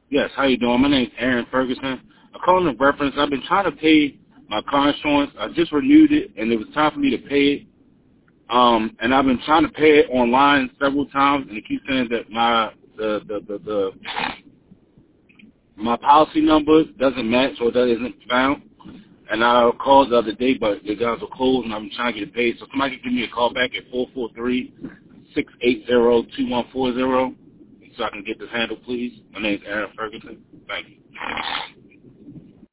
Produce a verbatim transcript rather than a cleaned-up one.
Yes, how you doing? My name's Aaron Ferguson. I'm calling in reference. I've been trying to pay my car insurance. I just renewed it, and it was time for me to pay it. Um, and I've been trying to pay it online several times, and it keeps saying that my the the the, the my policy number doesn't match or that isn't found. And I called the other day, but the guys were closed, and I'm trying to get it paid. So somebody can give me a call back at four four three, six eight zero, two one four zero so I can get this handled, please. My name is Aaron Ferguson. Thank you.